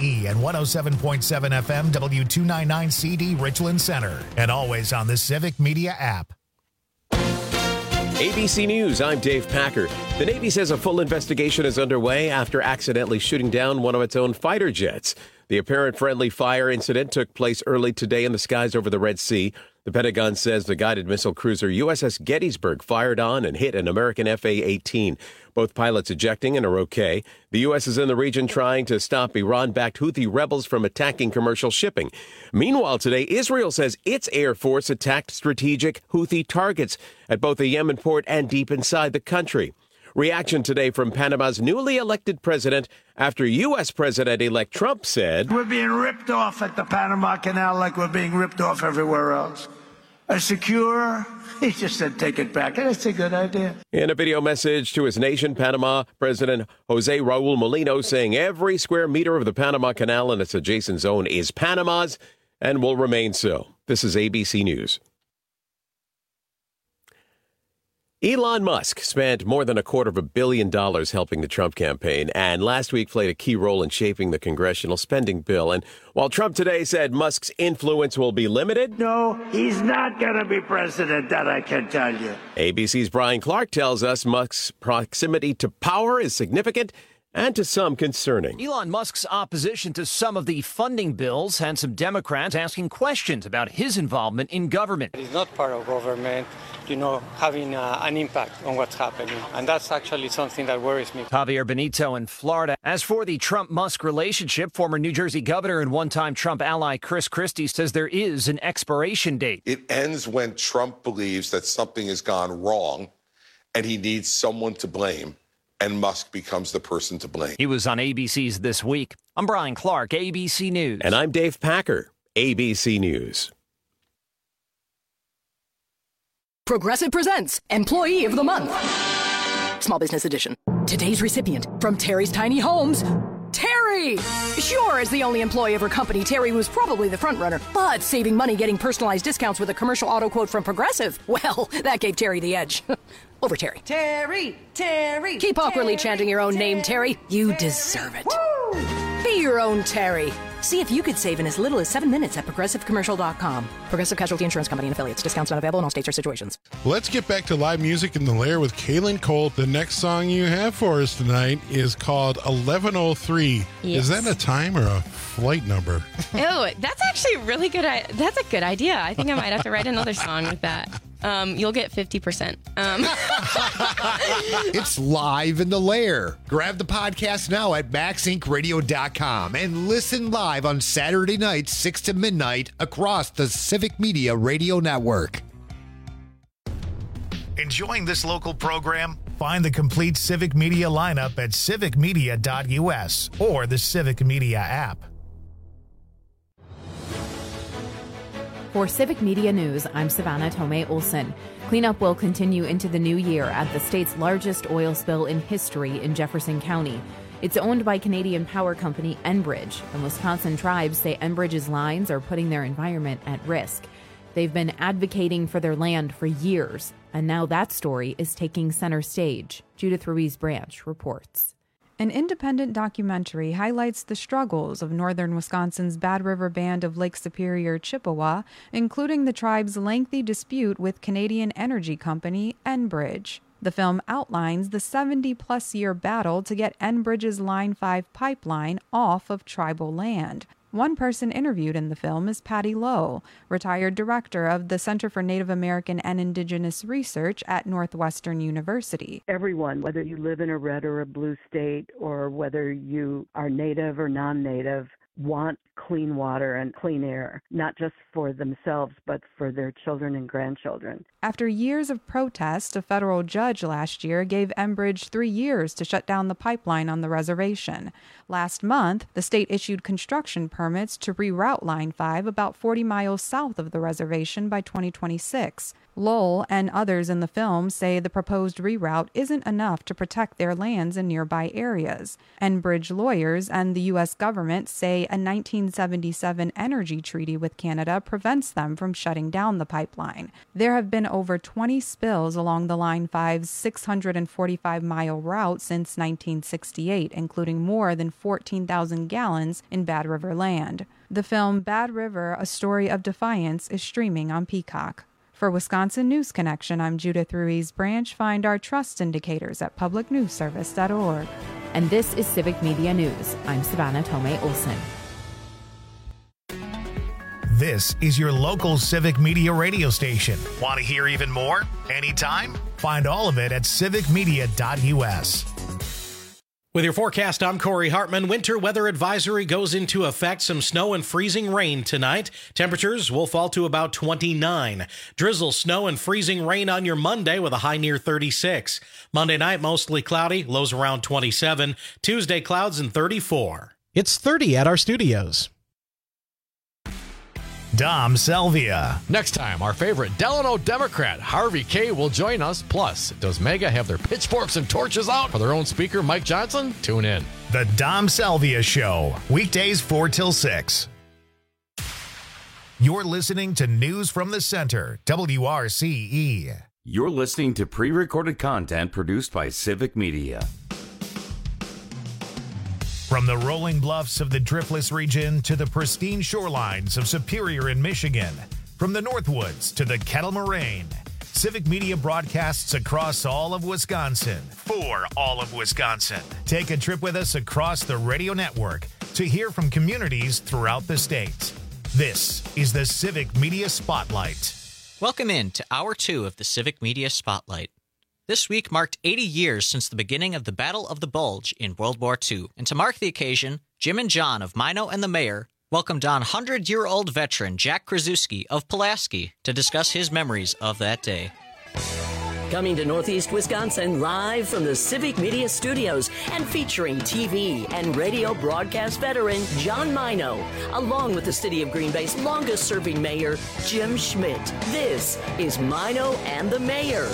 KCE and 107.7 FM W299CD Richland Center. And always on the Civic Media app. ABC News, I'm Dave Packer. The Navy says a full investigation is underway after accidentally shooting down one of its own fighter jets. The apparent friendly fire incident took place early today in the skies over the Red Sea. The Pentagon says the guided missile cruiser USS Gettysburg fired on and hit an American FA-18. Both pilots ejecting and are okay. The U.S. is in the region trying to stop Iran-backed Houthi rebels from attacking commercial shipping. Meanwhile, today, Israel says its Air Force attacked strategic Houthi targets at both a Yemen port and deep inside the country. Reaction today from Panama's newly elected president after U.S. President-elect Trump said, "We're being ripped off at the Panama Canal like we're being ripped off everywhere else. A secure," he just said, "take it back." And it's a good idea. In a video message to his nation, Panama President Jose Raul Molino saying every square meter of the Panama Canal and its adjacent zone is Panama's and will remain so. This is ABC News. Elon Musk spent more than $250 million helping the Trump campaign, and last week played a key role in shaping the congressional spending bill. And while Trump today said Musk's influence will be limited, No, he's not going to be president, that I can tell you. ABC's Brian Clark tells us Musk's proximity to power is significant and to some concerning. Elon Musk's opposition to some of the funding bills had some Democrats asking questions about his involvement in government. He's not part of government, having an impact on what's happening. And that's actually something that worries me. Javier Benito in Florida. As for the Trump-Musk relationship, former New Jersey governor and one-time Trump ally Chris Christie says there is an expiration date. It ends when Trump believes that something has gone wrong and he needs someone to blame. And Musk becomes the person to blame. He was on ABC's This Week. I'm Brian Clark, ABC News. And I'm Dave Packer, ABC News. Progressive presents Employee of the Month. Small Business Edition. Today's recipient from Terry's Tiny Homes, Terry! Sure, as the only employee of her company, Terry was probably the front runner, but saving money getting personalized discounts with a commercial auto quote from Progressive, well, that gave Terry the edge. Over Terry. Terry, Terry. Keep awkwardly chanting your own name, Terry. You deserve it. Woo! Be your own Terry. See if you could save in as little as 7 minutes at ProgressiveCommercial.com. Progressive Casualty Insurance Company and Affiliates. Discounts not available in all states or situations. Let's get back to live music in the Lair with Kaylin Colt. The next song you have for us tonight is called 1103. Yes. Is that a time or a flight number? Oh, that's actually really good. That's a good idea. I think I might have to write another song with that. You'll get 50%. It's live in the Lair. Grab the podcast now at maxinkradio.com and listen live on Saturday nights, 6 to midnight, across the Civic Media Radio Network. Enjoying this local program? Find the complete Civic Media lineup at civicmedia.us or the Civic Media app. For Civic Media News, I'm Savannah Tomei Olson. Cleanup will continue into the new year at the state's largest oil spill in history in Jefferson County. It's owned by Canadian power company Enbridge, and Wisconsin tribes say Enbridge's lines are putting their environment at risk. They've been advocating for their land for years, and now that story is taking center stage. Judith Ruiz Branch reports. An independent documentary highlights the struggles of northern Wisconsin's Bad River Band of Lake Superior, Chippewa, including the tribe's lengthy dispute with Canadian energy company Enbridge. The film outlines the 70-plus year battle to get Enbridge's Line 5 pipeline off of tribal land. One person interviewed in the film is Patty Lowe, retired director of the Center for Native American and Indigenous Research at Northwestern University. Everyone, whether you live in a red or a blue state, or whether you are native or non-native, want clean water and clean air, not just for themselves, but for their children and grandchildren. After years of protest, a federal judge last year gave Enbridge 3 years to shut down the pipeline on the reservation. Last month, the state issued construction permits to reroute Line 5 about 40 miles south of the reservation by 2026. Lowell and others in the film say the proposed reroute isn't enough to protect their lands in nearby areas. Enbridge lawyers and the U.S. government say a 1960 1977 energy treaty with Canada prevents them from shutting down the pipeline. There have been over 20 spills along the Line 5's 645-mile route since 1968, including more than 14,000 gallons in Bad River land. The film Bad River, A Story of Defiance is streaming on Peacock. For Wisconsin News Connection, I'm Judith Ruiz Branch. Find our trust indicators at publicnewsservice.org. And this is Civic Media News. I'm Savannah Tomei Olson. This is your local Civic Media radio station. Want to hear even more? Anytime? Find all of it at civicmedia.us. With your forecast, I'm Corey Hartman. Winter weather advisory goes into effect. Some snow and freezing rain tonight. Temperatures will fall to about 29. Drizzle, snow, and freezing rain on your Monday with a high near 36. Monday night, mostly cloudy, lows around 27. Tuesday, clouds and 34. It's 30 at our studios. Dom Salvia. Next time, our favorite Delano Democrat, Harvey Kaye, will join us. Plus, does MAGA have their pitchforks and torches out for their own speaker, Mike Johnson? Tune in. The Dom Salvia Show, weekdays 4 till 6. You're listening to News from the Center, WRCE. You're listening to pre-recorded content produced by Civic Media. From the rolling bluffs of the Driftless region to the pristine shorelines of Superior in Michigan, from the Northwoods to the Kettle Moraine, Civic Media broadcasts across all of Wisconsin for all of Wisconsin. Take a trip with us across the radio network to hear from communities throughout the state. This is the Civic Media Spotlight. Welcome in to Hour 2 of the Civic Media Spotlight. This week marked 80 years since the beginning of the Battle of the Bulge in World War II. And to mark the occasion, Jim and John of Mino and the Mayor welcomed on 100-year-old veteran Jack Krasuski of Pulaski to discuss his memories of that day. Coming to Northeast Wisconsin live from the Civic Media Studios and featuring TV and radio broadcast veteran John Mino, along with the City of Green Bay's longest-serving mayor, Jim Schmidt. This is Mino and the Mayor.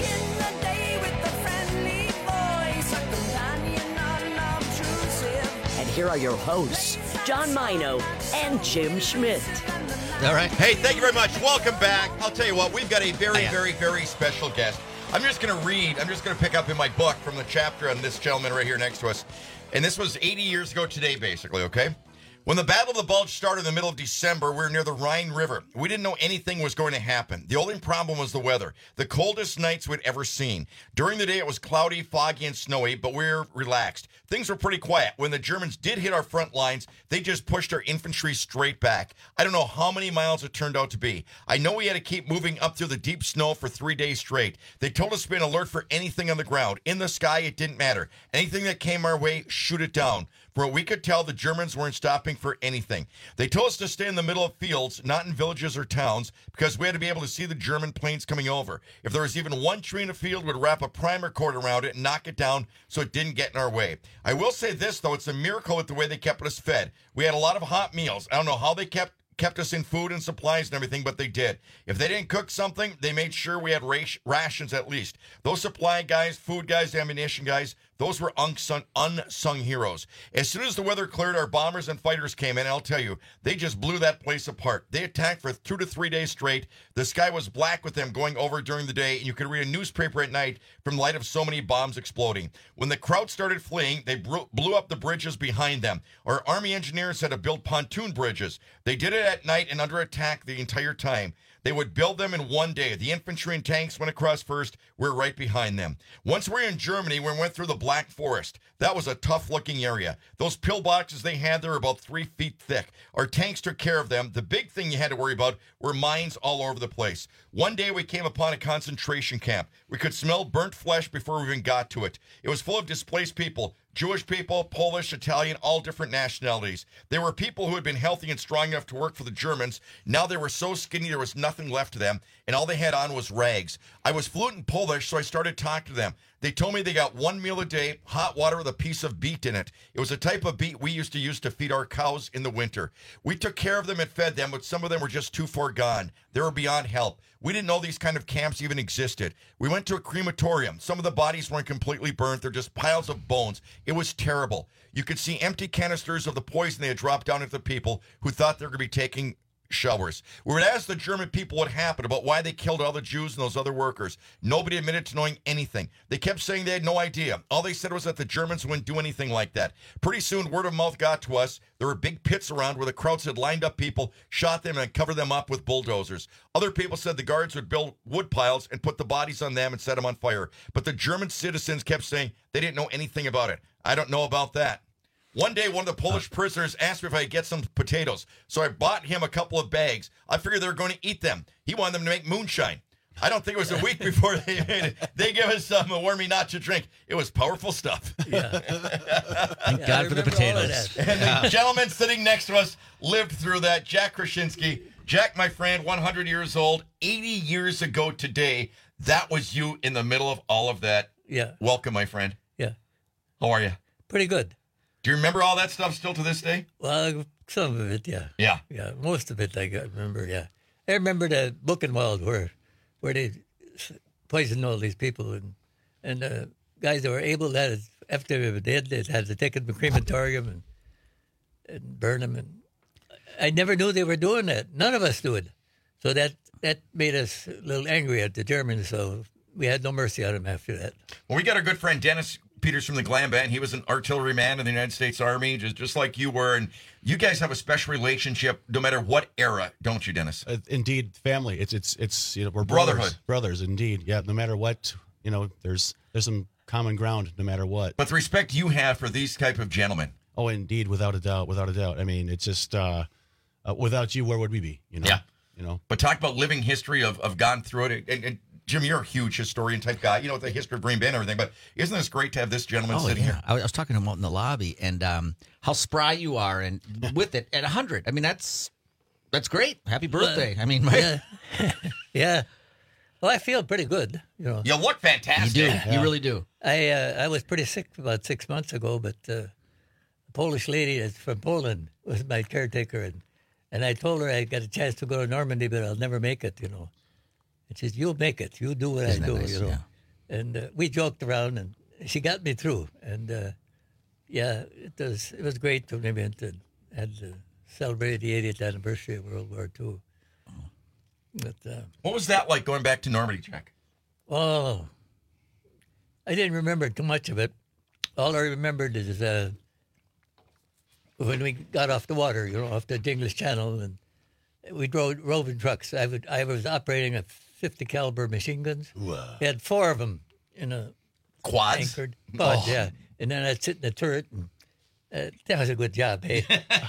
And here are your hosts, John Mino and Jim Schmidt. All right. Hey, thank you very much. Welcome back. I'll tell you what, we've got a very special guest. I'm just going to pick up in my book from the chapter on this gentleman right here next to us. And this was 80 years ago today, basically, okay? When the Battle of the Bulge started in the middle of December, we were near the Rhine River. We didn't know anything was going to happen. The only problem was the weather. The coldest nights we'd ever seen. During the day, it was cloudy, foggy, and snowy, but we were relaxed. Things were pretty quiet. When the Germans did hit our front lines, they just pushed our infantry straight back. I don't know how many miles it turned out to be. I know we had to keep moving up through the deep snow for 3 days straight. They told us to be on alert for anything on the ground. In the sky, it didn't matter. Anything that came our way, shoot it down. For what we could tell, the Germans weren't stopping for anything. They told us to stay in the middle of fields, not in villages or towns, because we had to be able to see the German planes coming over. If there was even one tree in a field, we'd wrap a primer cord around it and knock it down so it didn't get in our way. I will say this, though, it's a miracle with the way they kept us fed. We had a lot of hot meals. I don't know how they kept us in food and supplies and everything, but they did. If they didn't cook something, they made sure we had rations at least. Those supply guys, food guys, ammunition guys, those were unsung heroes. As soon as the weather cleared, our bombers and fighters came in. I'll tell you, they just blew that place apart. They attacked for 2 to 3 days straight. The sky was black with them going over during the day, and you could read a newspaper at night from the light of so many bombs exploding. When the crowd started fleeing, they blew up the bridges behind them. Our Army engineers had to build pontoon bridges. They did it at night and under attack the entire time. They would build them in one day. The infantry and tanks went across first. We're right behind them. Once we were in Germany, we went through the Black Forest. That was a tough-looking area. Those pillboxes they had there were about 3 feet thick. Our tanks took care of them. The big thing you had to worry about were mines all over the place. One day we came upon a concentration camp. We could smell burnt flesh before we even got to it. It was full of displaced people. Jewish people, Polish, Italian, all different nationalities. They were people who had been healthy and strong enough to work for the Germans. Now they were so skinny there was nothing left of them, and all they had on was rags. I was fluent in Polish, so I started talking to them. They told me they got one meal a day, hot water with a piece of beet in it. It was a type of beet we used to use to feed our cows in the winter. We took care of them and fed them, but some of them were just too far gone. They were beyond help. We didn't know these kind of camps even existed. We went to a crematorium. Some of the bodies weren't completely burnt. They're just piles of bones. It was terrible. You could see empty canisters of the poison they had dropped down into the people who thought they were going to be taking showers. We would ask the German people what happened, about why they killed all the Jews and those other workers. Nobody admitted to knowing anything. They kept saying they had no idea. All they said was that the Germans wouldn't do anything like that. Pretty soon, word of mouth got to us. There were big pits around where the crowds had lined up people, shot them, and covered them up with bulldozers. Other people said the guards would build wood piles and put the bodies on them and set them on fire. But the German citizens kept saying they didn't know anything about it. I don't know about that. One day, one of the Polish prisoners asked me if I could get some potatoes, so I bought him a couple of bags. I figured they were going to eat them. He wanted them to make moonshine. I don't think it was a week before they made it. They gave us some warming not to drink. It was powerful stuff. Yeah. Thank God for the potatoes. And the gentleman sitting next to us lived through that, Jack Krasinski. Jack, my friend, 100 years old, 80 years ago today. That was you in the middle of all of that. Yeah. Welcome, my friend. Yeah. How are you? Pretty good. Do you remember all that stuff still to this day? Well, some of it, yeah. Yeah. Yeah, most of it I remember, yeah. I remember the Buchenwald where they poisoned all these people and the guys that were able, that after they were dead, they had to take them to the crematorium and burn them. And I never knew they were doing that. None of us do it. So that made us a little angry at the Germans, so we had no mercy on them after that. Well, we got our good friend Dennis Peters from the Glam Band. He was an artilleryman in the United States Army, just like you were. And you guys have a special relationship no matter what era, don't you, Dennis? Indeed, family. It's we're brotherhood. Brothers, indeed. Yeah, no matter what, there's some common ground no matter what. But the respect you have for these type of gentlemen. Oh, indeed, without a doubt. I mean, it's just without you, where would we be? Yeah. But talk about living history of gone through it. And Jim, you're a huge historian type guy, the history of Green Bay and everything, but isn't this great to have this gentleman sitting here? I was talking to him out in the lobby, and how spry you are, and with it at 100. I mean, that's great. Happy birthday. I mean, yeah. Well, I feel pretty good. You look fantastic. You do. Yeah. You really do. I was pretty sick about 6 months ago, but a Polish lady that's from Poland was my caretaker, and I told her I got a chance to go to Normandy, but I'll never make it, And she said, "You'll make it. You do what I do, nice? Yeah. And we joked around, and she got me through. And it was great when we went and had to celebrate the 80th anniversary of World War II. But what was that like going back to Normandy, Jack? Oh, I didn't remember too much of it. All I remembered is when we got off the water, off the English Channel, and we drove roving trucks. I was operating a 50 caliber machine guns. We had 4 of them in a quads. Anchored quads, yeah. And then I'd sit in the turret, and that was a good job, hey.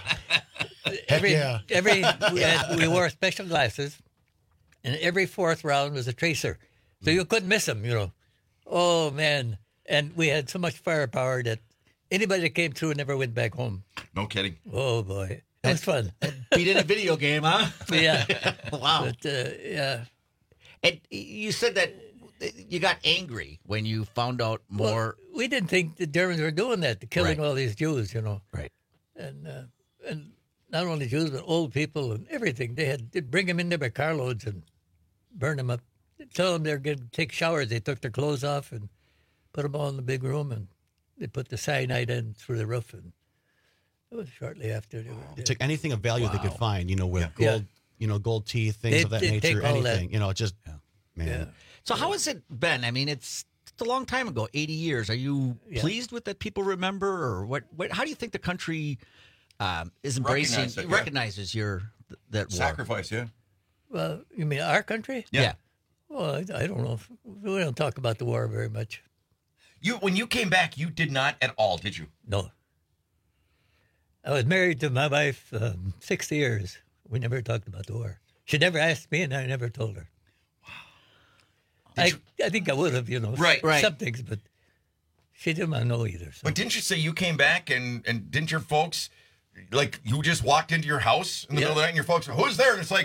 We wore special glasses, and every 4th round was a tracer, so you couldn't miss them. Oh man! And we had so much firepower that anybody that came through never went back home. No kidding. Oh boy, it was fun. Beat in a video game, huh? Yeah. Wow. But yeah. And you said that you got angry when you found out more. Well, we didn't think the Germans were doing that, killing all these Jews, Right. And not only Jews, but old people and everything. They'd bring them in there by carloads and burn them up. They'd tell them they're going to take showers. They took their clothes off and put them all in the big room, and they put the cyanide in through the roof. And it was shortly after they were dead. Took anything of value they could find, with gold. Gold teeth, things of that nature, anything. Man. Yeah. So how has it been? I mean, it's a long time ago, 80 years. Are you pleased with that people remember, or what? How do you think the country is embracing, recognizes that war? Sacrifice, yeah. Well, you mean our country? Yeah. Well, I don't know. We don't talk about the war very much. When you came back, you did not at all, did you? No. I was married to my wife 60 years. We never talked about the war. She never asked me, and I never told her. Wow. I think I would have, Right. Some things, but she didn't want to know either. So. But didn't you say you came back and didn't your folks, you just walked into your house in the middle of the night and your folks, who's there? And it's like,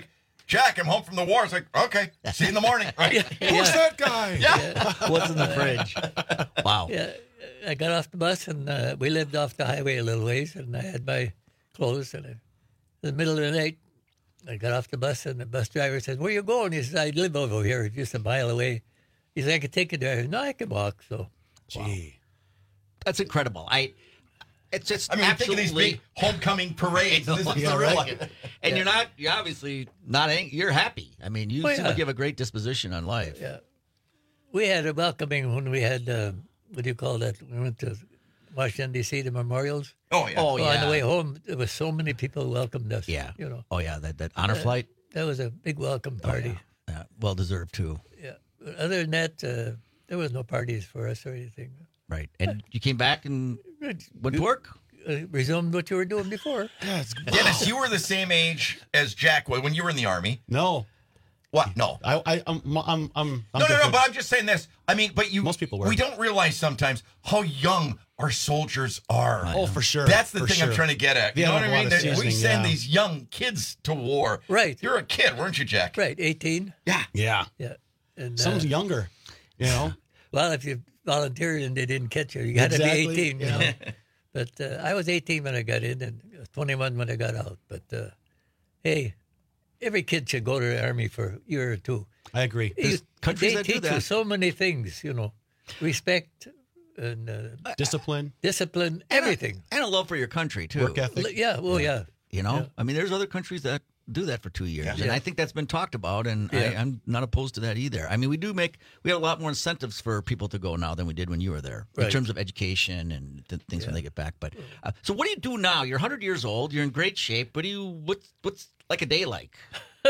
Jack, I'm home from the war. It's like, okay, see you in the morning. Right? Who's that guy? Yeah. What's in the fridge? Wow. Yeah, I got off the bus, and we lived off the highway a little ways, and I had my clothes, and in the middle of the night, I got off the bus, and the bus driver said, "Where you going?" He says, "I live over here, just a mile away." He said, "I can take you there." I said, "No, I can walk." So, gee, that's incredible. It's just think of these big homecoming parades. This is the real life. And you're obviously not angry. You're happy. I mean, you seem like you have a great disposition on life. Yeah. We had a welcoming when we had, what do you call that? We went to Washington, D.C., the memorials. Oh, yeah. On the way home, there was so many people who welcomed us. Yeah. You know. Oh, yeah, that honor flight. That was a big welcome party. Yeah. Well deserved, too. Yeah. But other than that, there was no parties for us or anything. Right. And you came back and went to work? Resumed what you were doing before. Dennis, you were the same age as Jack was when you were in the Army. No. What? No. I'm No, but I'm just saying this. I mean, but most people were. We don't realize sometimes how young our soldiers are. Oh, for sure. That's the thing I'm trying to get at. You know what I mean? Seasoning, we send these young kids to war. Right. You're a kid, weren't you, Jack? Right, 18. Yeah. Yeah. Yeah. And, Some's younger, you know? Well, if you volunteered and they didn't catch you, you got to be 18, you know? But I was 18 when I got in and 21 when I got out. But, hey, every kid should go to the Army for a year or two. I agree. There's countries they that do teach that. you so many things, you know, respect and discipline, everything. And a love for your country, too. Work ethic. Yeah, well, yeah. You know, Yeah. I mean, there's other countries that do that for 2 years, and Yeah. I think that's been talked about, and Yeah. I'm not opposed to that either. I mean, we have a lot more incentives for people to go now than we did when you were there, in Right. terms of education and things when they get back. But so, what do you do now? You're 100 years old. You're in great shape. What's like a day like?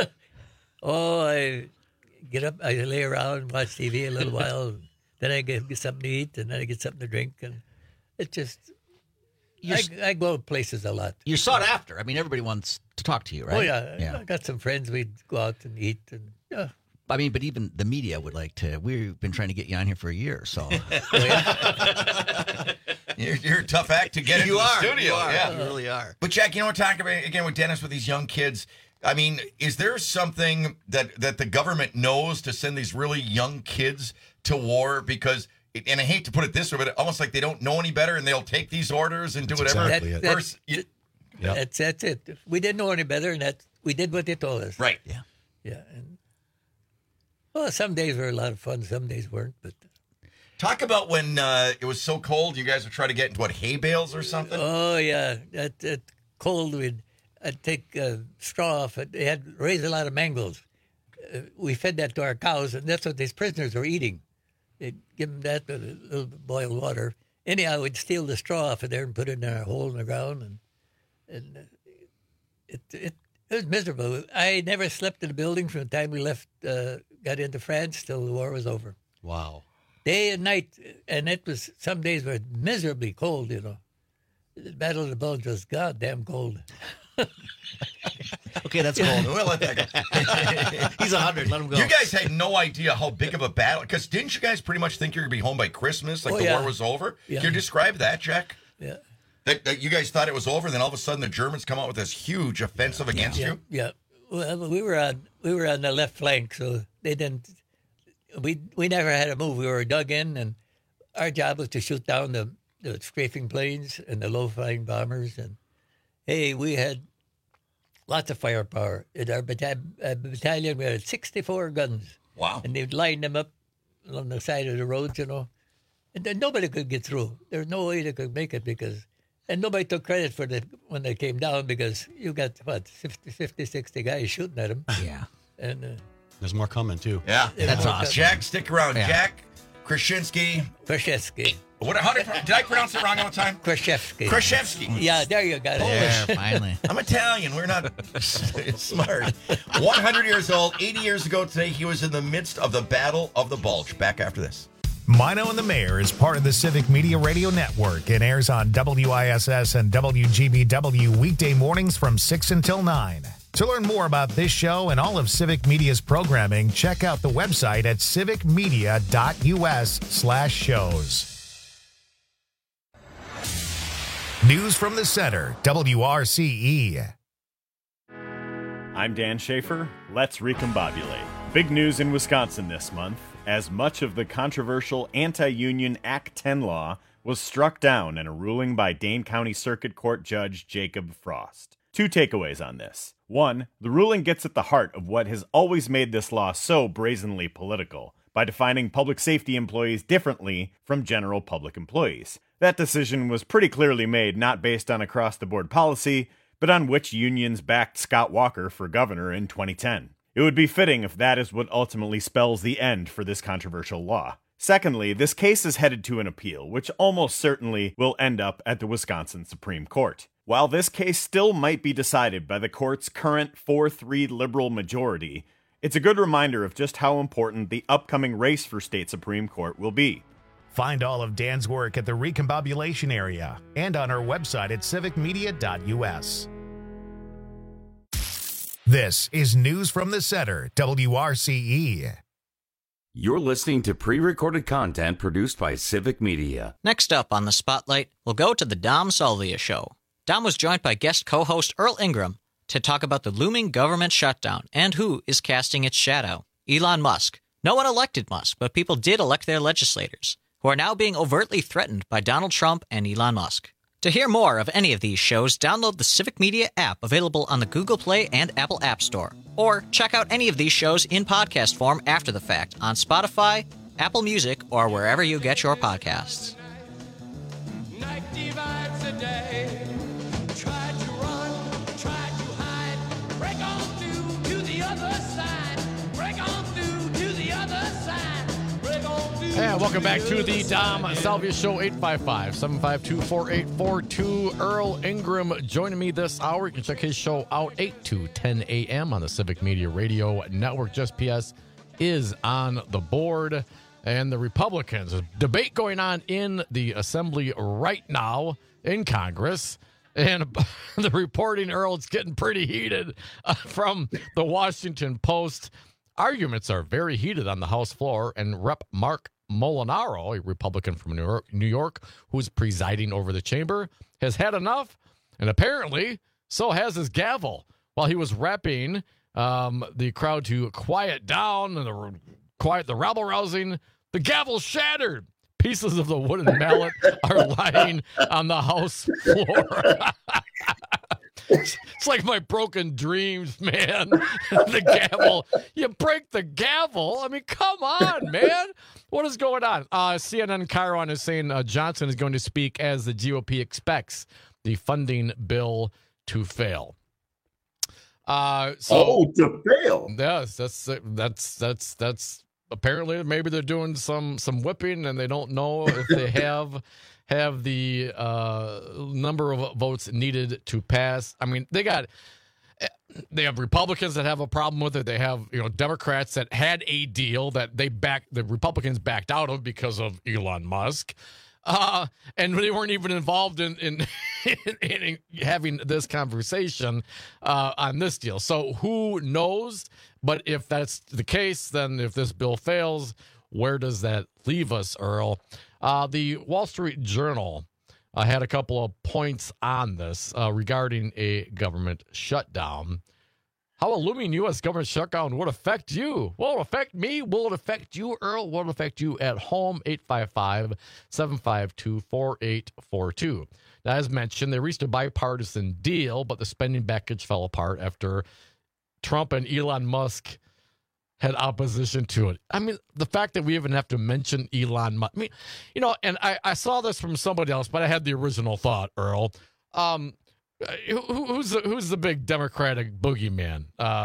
Oh, I get up, I lay around and watch TV a little while. Then I get something to eat, and then I get something to drink, and it just. I go places a lot. You're sought after. I mean, everybody wants to talk to you, right? Oh yeah. I got some friends. We'd go out and eat, and yeah. I mean, but even the media would like to. We've been trying to get you on here for a year, so. You're a tough act to get into the studio. Yeah, You really are. But Jack, you know what? Talking about again with Dennis with these young kids. I mean, is there something that the government knows to send these really young kids to war? Because, and I hate to put it this way, but almost like they don't know any better and they'll take these orders and do whatever. Exactly That's it. We didn't know any better, and we did what they told us. Right. Yeah. Yeah. And, well, some days were a lot of fun. Some days weren't. But talk about when it was so cold, you guys would try to get into hay bales or something. Oh yeah, that cold. I'd take straw off. They had raised a lot of mangles. We fed that to our cows, and that's what these prisoners were eating. They'd give them that with a little boiled water. Anyhow, we'd steal the straw off of there and put it in a hole in the ground, and it was miserable. I never slept in the building from the time we left, got into France till the war was over. Wow. Day and night, and it was some days were miserably cold. You know, the Battle of the Bulge was goddamn cold. Okay, that's cold. We'll let that go. He's 100. Let him go. You guys had no idea how big of a battle, because didn't you guys pretty much think you were going to be home by Christmas, like the war was over? Yeah. Can you describe that, Jack? Yeah. That you guys thought it was over, then all of a sudden the Germans come out with this huge offensive against you? Yeah. Well, we were on the left flank, so they didn't. We never had to move. We were dug in, and our job was to shoot down the strafing planes and the low-flying bombers. And hey, we had lots of firepower. In our battalion, we had 64 guns. Wow! And they'd line them up along the side of the roads, you know, and then nobody could get through. There was no way they could make it and nobody took credit for that when they came down, because you got, 50, 60 guys shooting at them. Yeah. And there's more coming, too. Yeah. That's awesome. Jack, stick around. Yeah. Jack Kraszewski. Did I pronounce it wrong all the time? Kraszewski. Yeah, there you got it. There, finally. I'm Italian. We're not smart. 100 years old. 80 years ago today, he was in the midst of the Battle of the Bulge. Back after this. Mino and the Mayor is part of the Civic Media Radio Network and airs on WISS and WGBW weekday mornings from 6 until 9. To learn more about this show and all of Civic Media's programming, check out the website at civicmedia.us/shows. News from the Center, WRCE. I'm Dan Schaefer. Let's recombobulate. Big news in Wisconsin this month, as much of the controversial anti-union Act 10 law was struck down in a ruling by Dane County Circuit Court Judge Jacob Frost. 2 takeaways on this. 1, the ruling gets at the heart of what has always made this law so brazenly political, by defining public safety employees differently from general public employees. That decision was pretty clearly made not based on across-the-board policy, but on which unions backed Scott Walker for governor in 2010. It would be fitting if that is what ultimately spells the end for this controversial law. Secondly, this case is headed to an appeal, which almost certainly will end up at the Wisconsin Supreme Court. While this case still might be decided by the court's current 4-3 liberal majority, it's a good reminder of just how important the upcoming race for state Supreme Court will be. Find all of Dan's work at the Recombobulation area and on our website at civicmedia.us. This is News from the Center, WRCE. You're listening to pre-recorded content produced by Civic Media. Next up on the Spotlight, we'll go to the Dom Salvia Show. Dom was joined by guest co-host Earl Ingram to talk about the looming government shutdown and who is casting its shadow. Elon Musk. No one elected Musk, but people did elect their legislators, who are now being overtly threatened by Donald Trump and Elon Musk. To hear more of any of these shows, download the Civic Media app available on the Google Play and Apple App Store. Or check out any of these shows in podcast form after the fact on Spotify, Apple Music, or wherever you get your podcasts. Night divides the day. Try to run, try to hide. Break on through to the other side. Break on through to the other side. Break on through. And welcome back to the Dom Salvia Show, 855-752-4842. Earl Ingram joining me this hour. You can check his show out 8 to 10 a.m. on the Civic Media Radio Network. Just PS is on the board. And the Republicans, a debate going on in the Assembly right now in Congress. And the reporting, Earl, it's getting pretty heated from the Washington Post. Arguments are very heated on the House floor, and Rep. Mark Molinaro, a Republican from New York, who's presiding over the chamber, has had enough, and apparently so has his gavel. While he was repping the crowd to quiet down and quiet the rabble-rousing, the gavel shattered. Pieces of the wooden mallet are lying on the House floor. It's like my broken dreams, man. The gavel. You break the gavel? I mean, come on, man. What is going on? CNN Chiron is saying Johnson is going to speak as the GOP expects the funding bill to fail. To fail? Yes, that's apparently maybe they're doing some whipping and they don't know if they have the number of votes needed to pass. I mean, they have Republicans that have a problem with it. They have Democrats that had a deal that the Republicans backed out of because of Elon Musk. And they weren't even involved in having this conversation on this deal. So who knows? But if that's the case, then if this bill fails, where does that leave us, Earl? The Wall Street Journal had a couple of points on this regarding a government shutdown. How a looming U.S. government shutdown would affect you. Will it affect me? Will it affect you, Earl? Will it affect you at home? 855-752-4842. Now, as mentioned, they reached a bipartisan deal, but the spending package fell apart after Trump and Elon Musk had opposition to it. I mean, the fact that we even have to mention Elon Musk. I mean, and I saw this from somebody else, but I had the original thought, Earl. Who's the big Democratic boogeyman?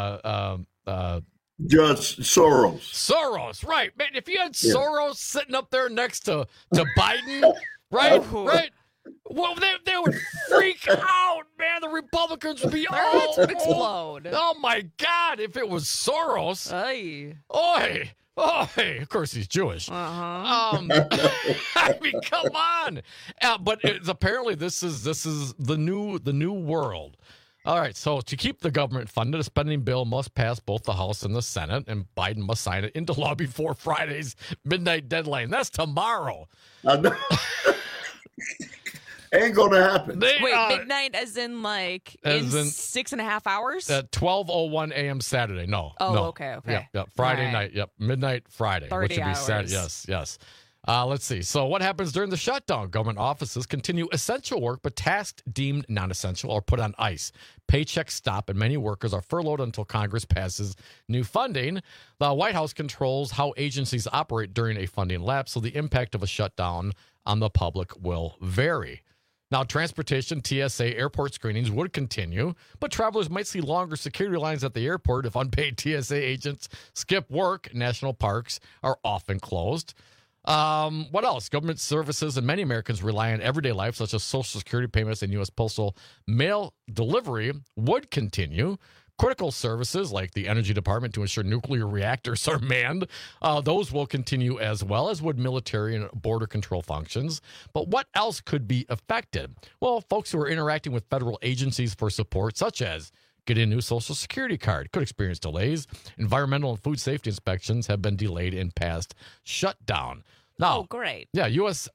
Just Soros. Soros, right, man. If you had Soros sitting up there next to Biden, right. Well, they would freak out, man. The Republicans would be explode. Oh my God! If it was Soros, Oi. Of course he's Jewish. I mean, come on. But apparently this is the new world. All right. So to keep the government funded, a spending bill must pass both the House and the Senate, and Biden must sign it into law before Friday's midnight deadline. That's tomorrow. Ain't gonna happen. Wait, midnight as in like in 6.5 hours? At 12:01 a.m. Saturday. No. Oh, no. okay. Yep. Friday All right. night. Yep. Midnight Friday. 30 which would be Saturday. hours. Yes. Let's see. So what happens during the shutdown? Government offices continue essential work, but tasks deemed non-essential are put on ice. Paychecks stop, and many workers are furloughed until Congress passes new funding. The White House controls how agencies operate during a funding lapse, so the impact of a shutdown on the public will vary. Now, transportation, TSA, airport screenings would continue, but travelers might see longer security lines at the airport if unpaid TSA agents skip work. National parks are often closed. What else? Government services and many Americans rely on everyday life, such as Social Security payments and U.S. Postal mail delivery, would continue. Critical services like the Energy Department to ensure nuclear reactors are manned, those will continue as well, as would military and border control functions. But what else could be affected? Well, folks who are interacting with federal agencies for support, such as getting a new Social Security card, could experience delays. Environmental and food safety inspections have been delayed in past shutdown. Now, great. Yeah,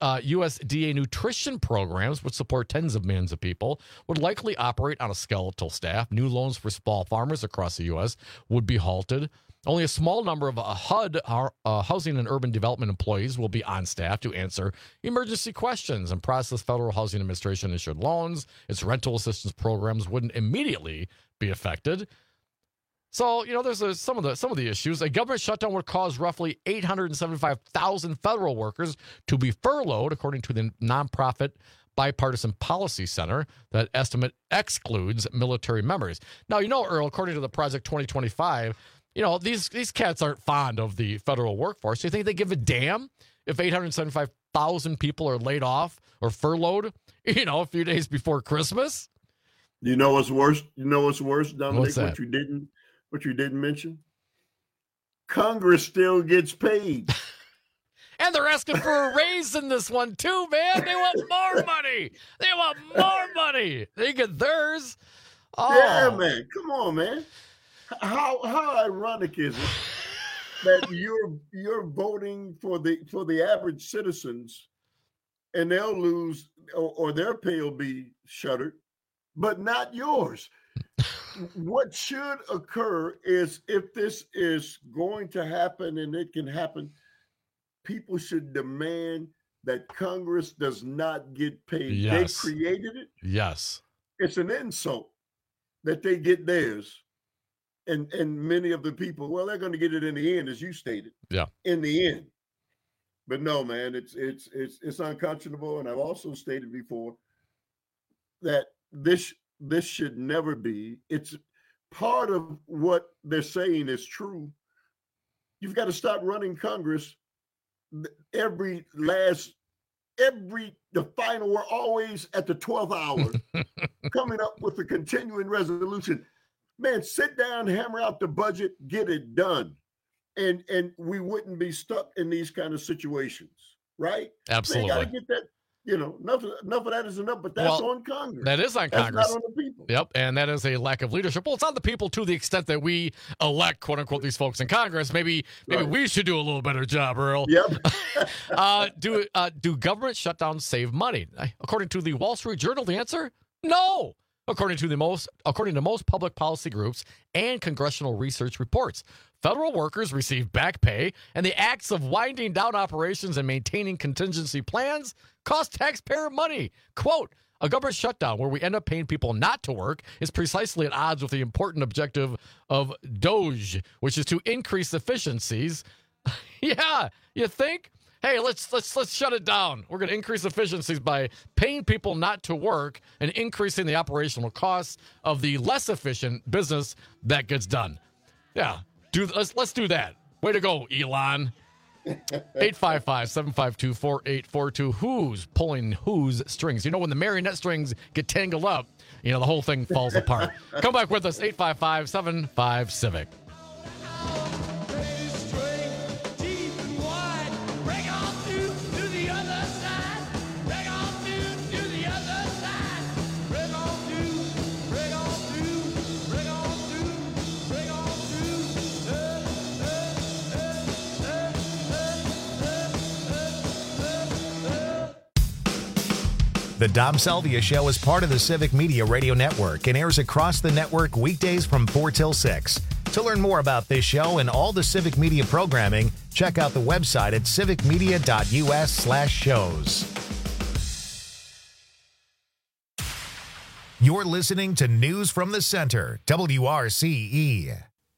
USDA nutrition programs, which support tens of millions of people, would likely operate on a skeletal staff. New loans for small farmers across the U.S. would be halted. Only a small number of HUD, Housing and Urban Development employees, will be on staff to answer emergency questions and process Federal Housing Administration issued loans. Its rental assistance programs wouldn't immediately be affected. So, there's some of the issues. A government shutdown would cause roughly 875,000 federal workers to be furloughed, according to the nonprofit Bipartisan Policy Center. That estimate excludes military members. Now, Earl, according to the Project 2025, these cats aren't fond of the federal workforce. Do you think they give a damn if 875,000 people are laid off or furloughed, a few days before Christmas? You know what's worse? Dominic? What's that? What you didn't mention? Congress still gets paid. And they're asking for a raise in this one, too, man. They want more money. They get theirs. Oh. Yeah, man. Come on, man. How ironic is it that you're voting for the average citizens and they'll lose or their pay will be shuttered, but not yours? What should occur is, if this is going to happen, and it can happen, people should demand that Congress does not get paid. Yes. They created it. Yes. It's an insult that they get theirs. And many of the people, well, they're going to get it in the end, as you stated. Yeah. In the end. But no, man, it's unconscionable. And I've also stated before that this should never be. It's part of what they're saying is true. You've got to stop running Congress the final, we're always at the 12th hour coming up with a continuing resolution. Man, sit down, hammer out the budget, get it done. And we wouldn't be stuck in these kind of situations, right? Absolutely. They got to get that. Enough of that is enough, but that's on Congress. That is on that's Congress. Not on the people. Yep, and that is a lack of leadership. Well, it's on the people to the extent that we elect, quote unquote, these folks in Congress. Maybe we should do a little better job, Earl. Yep. Do government shutdowns save money? According to the Wall Street Journal, the answer: no. According to most public policy groups and congressional research reports, federal workers receive back pay, and the acts of winding down operations and maintaining contingency plans cost taxpayer money. Quote, a government shutdown where we end up paying people not to work is precisely at odds with the important objective of DOGE, which is to increase efficiencies. Yeah, you think? Hey, let's shut it down. We're going to increase efficiencies by paying people not to work and increasing the operational costs of the less efficient business that gets done. Yeah, let's do that. Way to go, Elon. 855-752-4842. Who's pulling whose strings? When the marionette strings get tangled up, the whole thing falls apart. Come back with us, 855-75-CIVIC. The Dom Salvia Show is part of the Civic Media Radio Network and airs across the network weekdays from 4 till 6. To learn more about this show and all the Civic Media programming, check out the website at civicmedia.us/shows. You're listening to News from the Center, WRCE.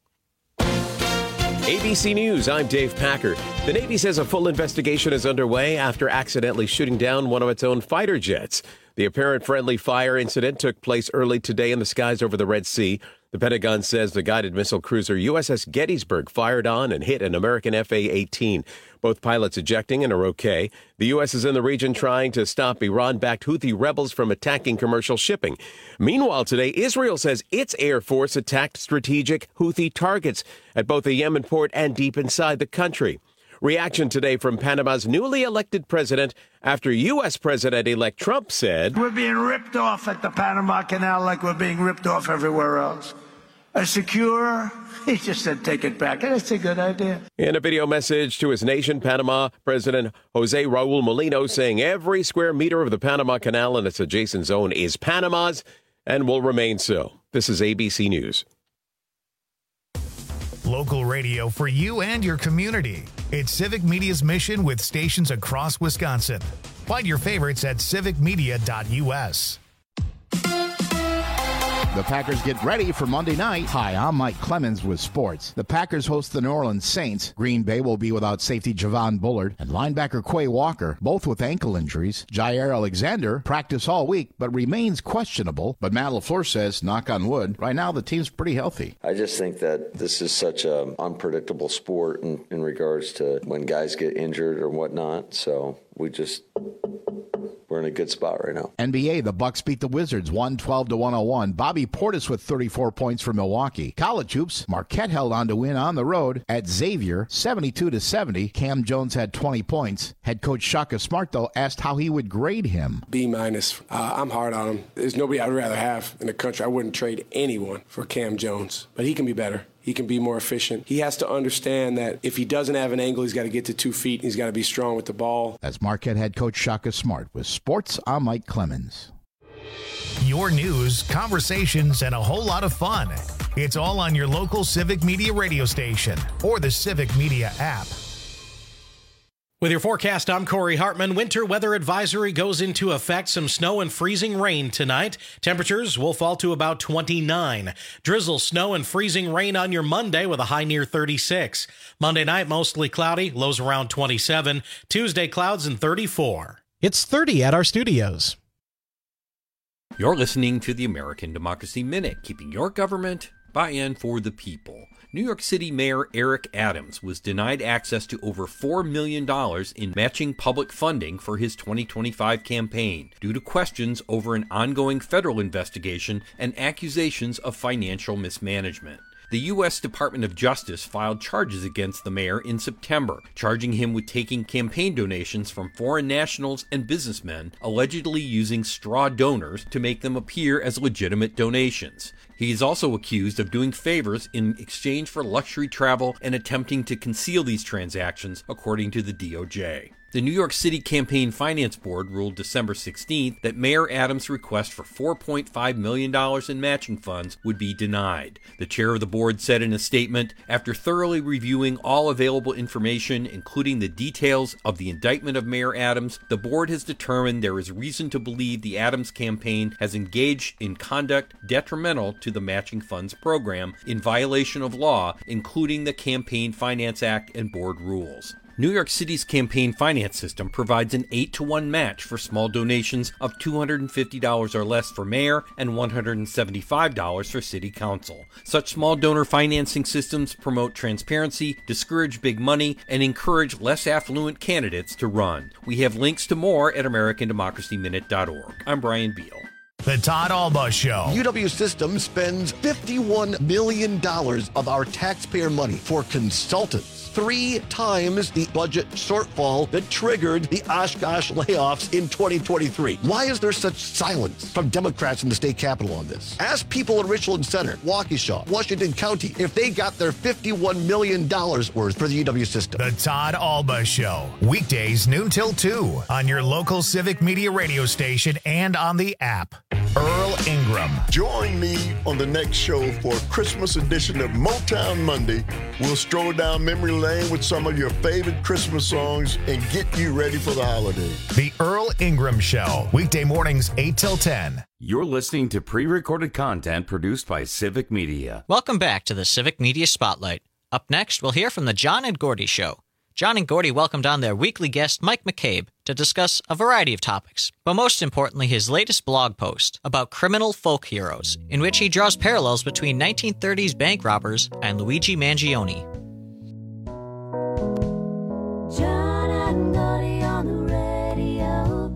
ABC News, I'm Dave Packer. The Navy says a full investigation is underway after accidentally shooting down one of its own fighter jets. The apparent friendly fire incident took place early today in the skies over the Red Sea. The Pentagon says the guided missile cruiser USS Gettysburg fired on and hit an American F/A-18. Both pilots ejecting and are okay. The U.S. is in the region trying to stop Iran-backed Houthi rebels from attacking commercial shipping. Meanwhile, today, Israel says its Air Force attacked strategic Houthi targets at both a Yemen port and deep inside the country. Reaction today from Panama's newly elected president after U.S. President-elect Trump said, "We're being ripped off at the Panama Canal like we're being ripped off everywhere else. A secure," he just said, "take it back." And it's a good idea. In a video message to his nation, Panama President Jose Raul Molino saying every square meter of the Panama Canal and its adjacent zone is Panama's and will remain so. This is ABC News. Local radio for you and your community. It's Civic Media's mission with stations across Wisconsin. Find your favorites at civicmedia.us. The Packers get ready for Monday night. Hi, I'm Mike Clemens with sports. The Packers host the New Orleans Saints. Green Bay will be without safety Javon Bullard and linebacker Quay Walker, both with ankle injuries. Jair Alexander practiced all week but remains questionable. But Matt LaFleur says, knock on wood, right now the team's pretty healthy. I just think that this is such an unpredictable sport in regards to when guys get injured or whatnot. So we're in a good spot right now. NBA, the Bucks beat the Wizards 112-101. Bobby Portis with 34 points for Milwaukee. College hoops, Marquette held on to win on the road at Xavier 72-70. Cam Jones had 20 points. Head coach Shaka Smart, though, asked how he would grade him. B-. I'm hard on him. There's nobody I'd rather have in the country. I wouldn't trade anyone for Cam Jones, but he can be better. He can be more efficient. He has to understand that if he doesn't have an angle, he's got to get to 2 feet. He's got to be strong with the ball. That's Marquette head coach Shaka Smart. With sports, I'm Mike Clemens. Your news, conversations, and a whole lot of fun. It's all on your local Civic Media radio station or the Civic Media app. With your forecast, I'm Corey Hartman. Winter weather advisory goes into effect. Some snow and freezing rain tonight. Temperatures will fall to about 29. Drizzle, snow, and freezing rain on your Monday with a high near 36. Monday night, mostly cloudy, lows around 27. Tuesday, clouds and 34. It's 30 at our studios. You're listening to the American Democracy Minute, keeping your government by and for the people. New York City Mayor Eric Adams was denied access to over $4 million in matching public funding for his 2025 campaign due to questions over an ongoing federal investigation and accusations of financial mismanagement. The U.S. Department of Justice filed charges against the mayor in September, charging him with taking campaign donations from foreign nationals and businessmen, allegedly using straw donors to make them appear as legitimate donations. He is also accused of doing favors in exchange for luxury travel and attempting to conceal these transactions, according to the DOJ. The New York City Campaign Finance Board ruled December 16th that Mayor Adams' request for $4.5 million in matching funds would be denied. The chair of the board said in a statement, after thoroughly reviewing all available information, including the details of the indictment of Mayor Adams, the board has determined there is reason to believe the Adams campaign has engaged in conduct detrimental to the matching funds program in violation of law, including the Campaign Finance Act and board rules. New York City's campaign finance system provides an 8-to-1 match for small donations of $250 or less for mayor and $175 for city council. Such small donor financing systems promote transparency, discourage big money, and encourage less affluent candidates to run. We have links to more at AmericanDemocracyMinute.org. I'm Brian Beal. The Todd Alba Show. UW Systems spends $51 million of our taxpayer money for consultants. 3 times the budget shortfall that triggered the Oshkosh layoffs in 2023. Why is there such silence from Democrats in the state capitol on this? Ask people in Richland Center, Waukesha, Washington County, if they got their $51 million worth for the UW system. The Todd Alba Show. Weekdays noon till 2 on your local Civic Media radio station and on the app. Earl Ingram. Join me on the next show for a Christmas edition of Motown Monday. We'll stroll down memory lane with some of your favorite Christmas songs and get you ready for the holidays. The Earl Ingram Show. Weekday mornings 8 till 10. You're listening to pre-recorded content produced by Civic Media. Welcome back to the Civic Media Spotlight. Up next, we'll hear from the John and Gordy Show. John and Gordy welcomed on their weekly guest, Mike McCabe, to discuss a variety of topics, but most importantly, his latest blog post about criminal folk heroes, in which he draws parallels between 1930s bank robbers and Luigi Mangione. John and Gordy on the radio.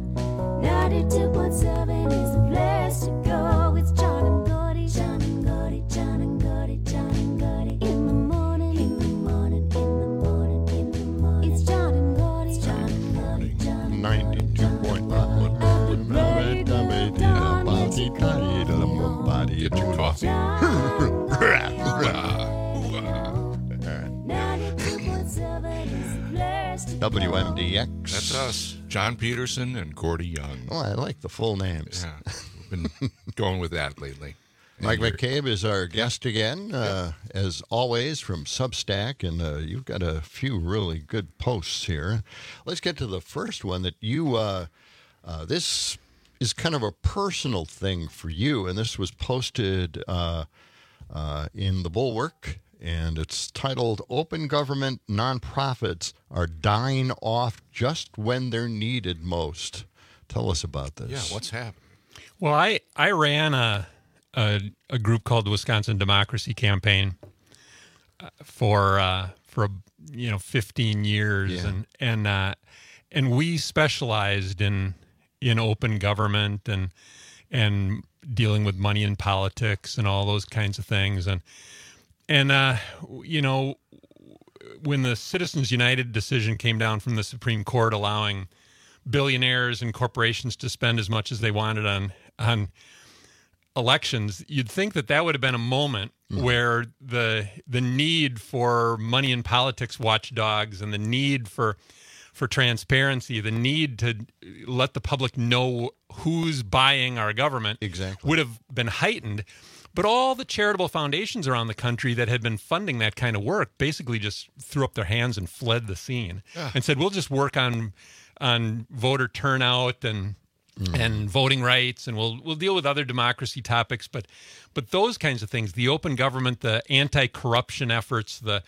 92.7 is the place to go. It's John and Gordy, John and Gordy, John and Gordy, John and Gordy. In the morning, in the morning, in the morning, in the morning. It's John and Gordy, John and Gordy, John and Gordy. 92.5. Get your coffee. WMDX. That's us, John Peterson and Gordy Young. Oh, I like the full names. Yeah, we've been going with that lately. Mike McCabe is our guest again, as always, from Substack, and you've got a few really good posts here. Let's get to the first one that you, this is kind of a personal thing for you, and this was posted in the Bulwark, and it's titled, Open Government Nonprofits Are Dying Off Just When They're Needed Most. Tell us about this. Yeah, what's happening? Well, I ran a group called the Wisconsin Democracy Campaign for 15 years, and we specialized in open government and dealing with money in politics and all those kinds of things, and when the Citizens United decision came down from the Supreme Court allowing billionaires and corporations to spend as much as they wanted on elections, you'd think that would have been a moment where the need for money in politics watchdogs and the need for transparency, the need to let the public know who's buying our government would have been heightened. But all the charitable foundations around the country that had been funding that kind of work basically just threw up their hands and fled the scene and said, we'll just work on voter turnout and voting rights, and we'll deal with other democracy topics, but those kinds of things, the open government, the anti-corruption efforts, the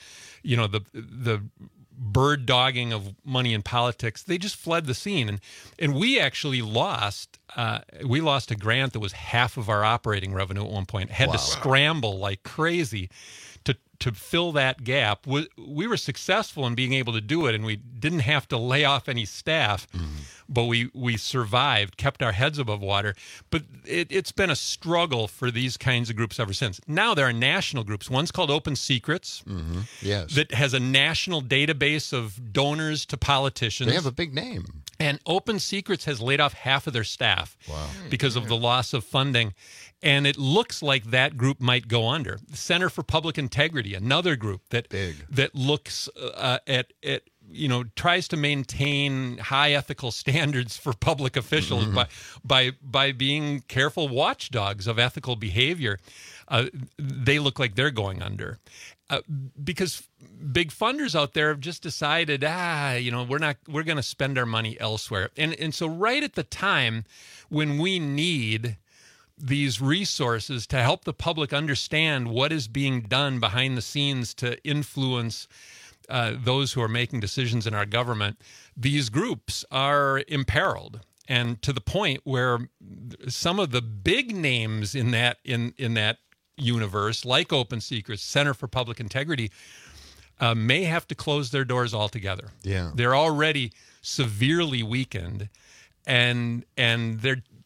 bird dogging of money in politics, they just fled the scene, and we actually lost a grant that was half of our operating revenue at one point. Had to scramble like crazy to fill that gap. We were successful in being able to do it, and we didn't have to lay off any staff, but we survived, kept our heads above water. But it's been a struggle for these kinds of groups ever since. Now there are national groups. One's called Open Secrets, that has a national database of donors to politicians. They have a big name. And Open Secrets has laid off half of their staff because of the loss of funding. And it looks like that group might go under. The Center for Public Integrity, another group that looks at tries to maintain high ethical standards for public officials by being careful watchdogs of ethical behavior. They look like they're going under. Because big funders out there have just decided, we're going to spend our money elsewhere. And so right at the time when we need these resources to help the public understand what is being done behind the scenes to influence those who are making decisions in our government, these groups are imperiled. And to the point where some of the big names in that universe, like Open Secrets, Center for Public Integrity, may have to close their doors altogether. Yeah, they're already severely weakened, and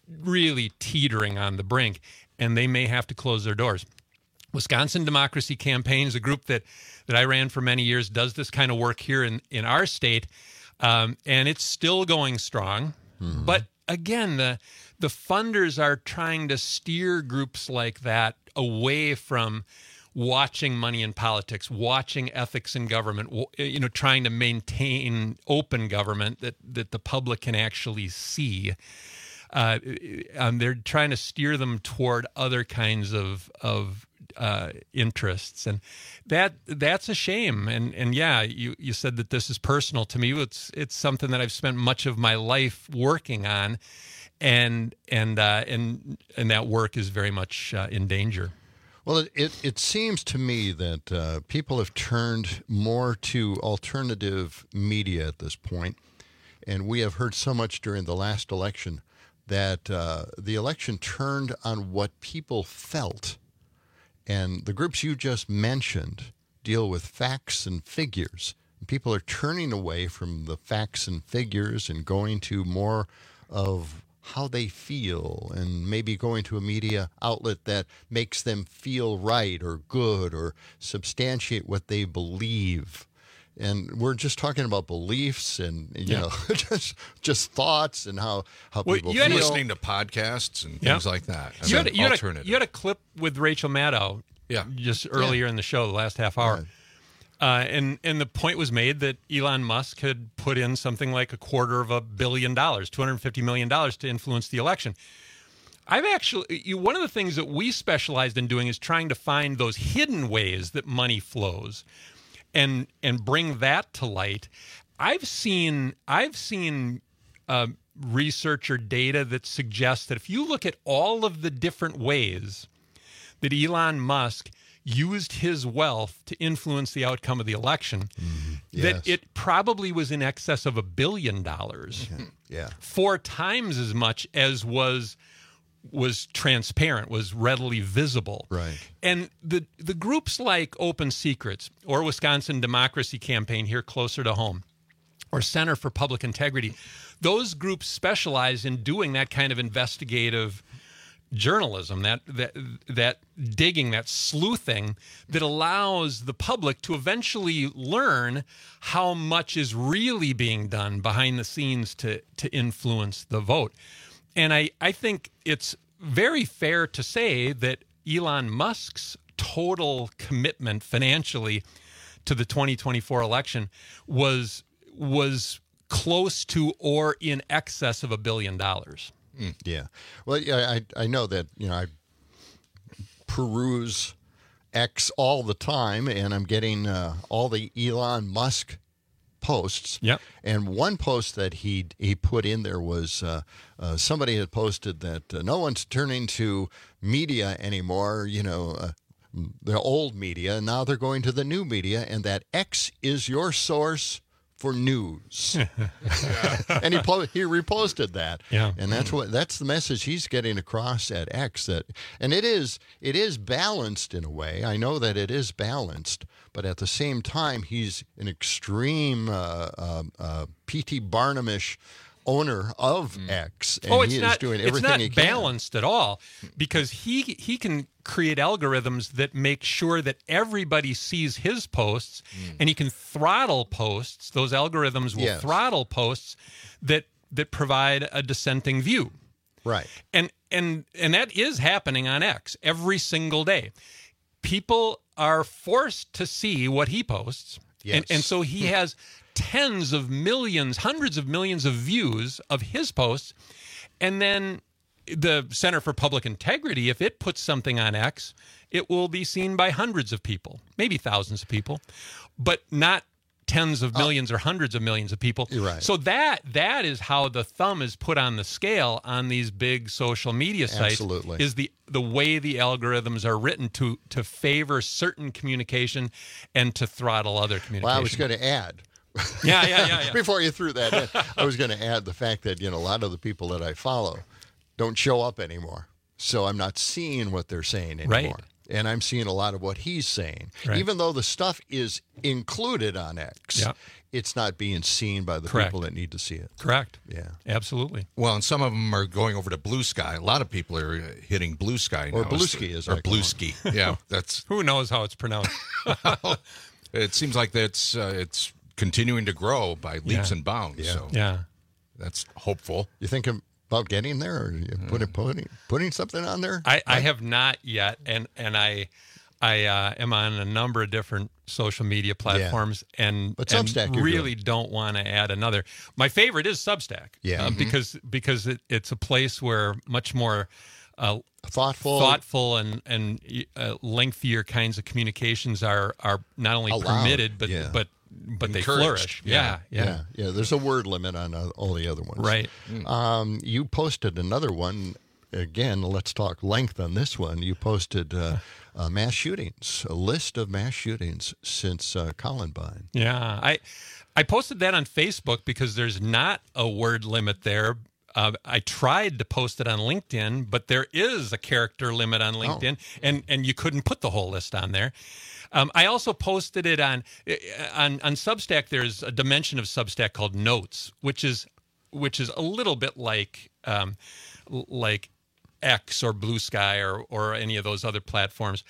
really teetering on the brink, and they may have to close their doors. Wisconsin Democracy Campaign is a group that I ran for many years, does this kind of work here in our state, and it's still going strong. Mm-hmm. But again, the funders are trying to steer groups like that away from watching money in politics, watching ethics in government, trying to maintain open government that the public can actually see. They're trying to steer them toward other kinds of interests, and that's a shame. And yeah, you said that this is personal to me. It's something that I've spent much of my life working on, and that work is very much in danger. Well, it seems to me that people have turned more to alternative media at this point, and we have heard so much during the last election that the election turned on what people felt. And the groups you just mentioned deal with facts and figures. People are turning away from the facts and figures and going to more of how they feel, and maybe going to a media outlet that makes them feel right or good or substantiate what they believe. And we're just talking about beliefs and just thoughts and how people feel. Listening to podcasts and things like that. You had a clip with Rachel Maddow just earlier in the show, the last half hour. And the point was made that Elon Musk had put in something like $250 million, $250 million to influence the election. I've actually, one of the things that we specialized in doing is trying to find those hidden ways that money flows and bring that to light. I've seen research or data that suggests that if you look at all of the different ways that Elon Musk used his wealth to influence the outcome of the election, that it probably was in excess of $1 billion. Yeah. 4 times as much as was transparent, was readily visible. Right. And the groups like Open Secrets or Wisconsin Democracy Campaign here closer to home, or Center for Public Integrity, those groups specialize in doing that kind of investigative journalism, that digging, that sleuthing that allows the public to eventually learn how much is really being done behind the scenes to influence the vote. And I think it's very fair to say that Elon Musk's total commitment financially to the 2024 election was close to or in excess of $1 billion. Yeah. Well, yeah, I know that, I peruse X all the time, and I'm getting all the Elon Musk posts. Yep. And one post that he put in there was somebody had posted that no one's turning to media anymore, the old media, and now they're going to the new media, and that X is your source for news. And he reposted that. Yeah. And that's the message he's getting across at X, and it is balanced in a way. I know that it is balanced, but at the same time he's an extreme P.T. Barnum-ish owner of X, and he is doing everything he can. It's not balanced at all, because he can create algorithms that make sure that everybody sees his posts, and he can throttle posts. Those algorithms will throttle posts that provide a dissenting view. Right. And that is happening on X every single day. People are forced to see what he posts. Yes. And so he has tens of millions, hundreds of millions of views of his posts. And then the Center for Public Integrity, if it puts something on X, it will be seen by hundreds of people, maybe thousands of people, but not tens of millions or hundreds of millions of people. You're right. So that is how the thumb is put on the scale on these big social media sites. Absolutely. Is the way the algorithms are written to favor certain communication and to throttle other communication. Well, I was going to add. Yeah. Before you threw that in, I was going to add the fact that, a lot of the people that I follow don't show up anymore. So I'm not seeing what they're saying anymore. Right. And I'm seeing a lot of what he's saying. Right. Even though the stuff is included on X. Yeah. It's not being seen by the Correct. people that need to see it. Correct. Yeah. Absolutely. Well, and some of them are going over to Blue Sky. A lot of people are hitting Blue Sky Or now. Blueski, as I Or call Blue it. Ski. Yeah, that's. Who knows how it's pronounced? It seems like it's continuing to grow by leaps Yeah. and bounds. Yeah. So Yeah. that's hopeful. You think about getting there, or you putting something on there? I have not yet, and I am on a number of different social media platforms, and But Substack, and you're really don't want to add another. My favorite is Substack, Yeah. because it's a place where much more thoughtful and lengthier kinds of communications are not only Allowed. permitted, but Yeah. but they Encouraged. flourish. Yeah. Yeah. There's a word limit on all the other ones. Right. You posted another one. Again, let's talk length on this one. You posted mass shootings, a list of mass shootings since Columbine. Yeah, I posted that on Facebook because there's not a word limit there. I tried to post it on LinkedIn, but there is a character limit on LinkedIn, and you couldn't put the whole list on there. I also posted it on Substack. There's a dimension of Substack called Notes, which is a little bit like X or Blue Sky or any of those other platforms.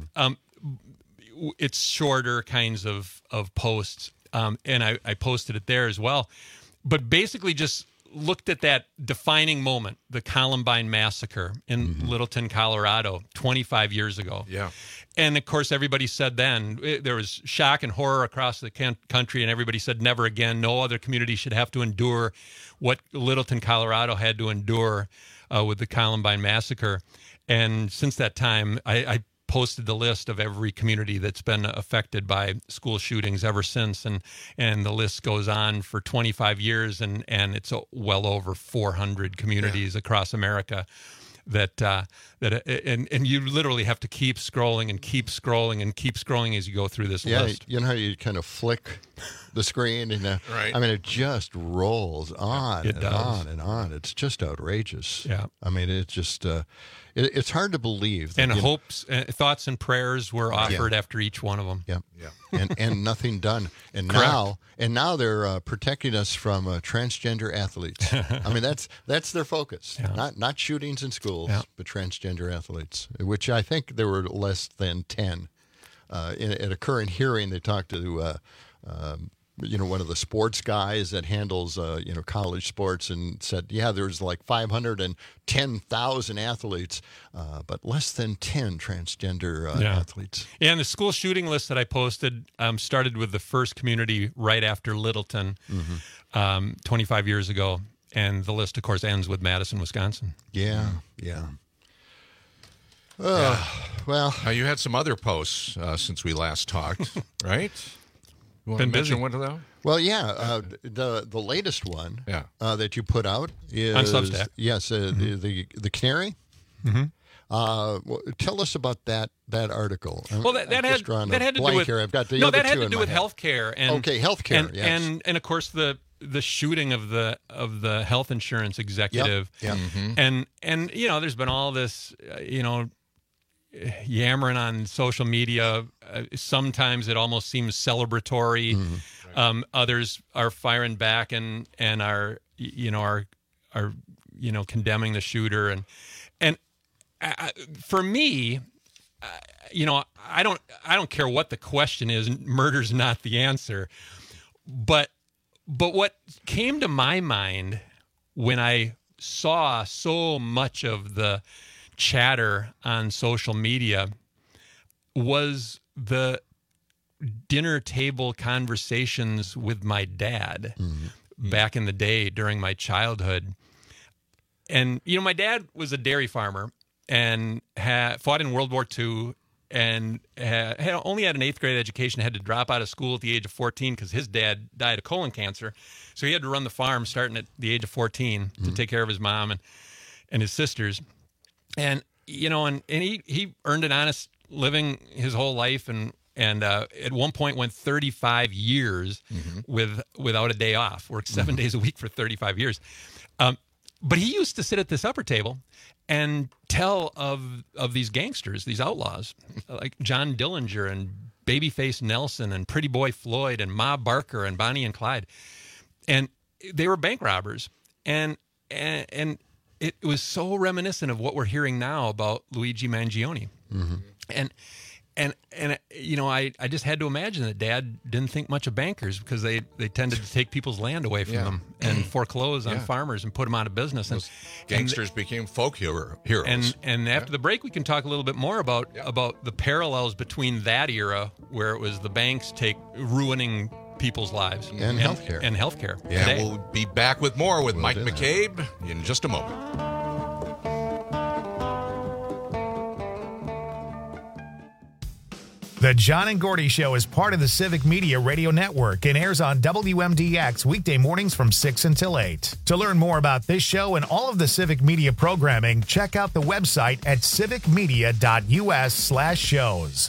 It's shorter kinds of posts, and I posted it there as well. But basically just looked at that defining moment, the Columbine massacre in Littleton, Colorado, 25 years ago. Yeah. And, of course, everybody said then, there was shock and horror across the country, and everybody said never again. No other community should have to endure what Littleton, Colorado had to endure with the Columbine massacre. And since that time, I posted the list of every community that's been affected by school shootings ever since, and the list goes on for 25 years, and it's well over 400 communities across America and you literally have to keep scrolling and keep scrolling and keep scrolling as you go through this list. You know how you kind of flick the screen and right. I mean, it just rolls on It and does. on and on. It's just outrageous. Yeah. I mean, it's just it's hard to believe. That, And hopes, thoughts, and prayers were offered after each one of them. Yeah, yeah, and nothing done. And Correct. now they're protecting us from transgender athletes. I mean, that's their focus. Yeah. Not shootings in schools, Yeah. but transgender athletes, which I think there were less than 10. At a current hearing, they talked to one of the sports guys that handles college sports, and said, there's like 510,000 athletes, but less than 10 transgender athletes. Yeah, and the school shooting list that I posted started with the first community right after Littleton 25 years ago. And the list, of course, ends with Madison, Wisconsin. Yeah. Well, you had some other posts since we last talked, right? You want Been to mention busy. one of them? Well, the latest one that you put out is on Substack. Yes, the canary. Tell us about that article. Well, that had to do with here. I've got the no, other that had two to in do my with head. healthcare and okay, healthcare. and of course the shooting of the health insurance executive. Yep. And there's been all this yammering on social media. Sometimes it almost seems celebratory. Others are firing back and are condemning the shooter and for me, I don't care what the question is. Murder's not the answer, but what came to my mind when I saw so much of the chatter on social media was the dinner table conversations with my dad back in the day during my childhood. And, my dad was a dairy farmer and fought in World War II and had only had an 8th grade education, had to drop out of school at the age of 14 because his dad died of colon cancer. So he had to run the farm starting at the age of 14 to take care of his mom and his sisters. And, and he earned an honest living his whole life and at one point went 35 years without a day off, worked 7 days a week for 35 years. But he used to sit at this upper table and tell of these gangsters, these outlaws, like John Dillinger and Babyface Nelson and Pretty Boy Floyd and Ma Barker and Bonnie and Clyde. And they were bank robbers. And it was so reminiscent of what we're hearing now about Luigi Mangione. Mm-hmm. And you know, I just had to imagine that Dad didn't think much of bankers because they tended to take people's land away from them and foreclose on farmers and put them out of business. And gangsters became folk heroes. And after the break, we can talk a little bit more about the parallels between that era, where it was the banks ruining people's lives and healthcare. And healthcare. Yeah, today. we'll be back with more with Mike McCabe in just a moment. The John and Gordy Show is part of the Civic Media Radio Network and airs on WMDX weekday mornings from 6 until 8. To learn more about this show and all of the Civic Media programming, check out the website at civicmedia.us/shows.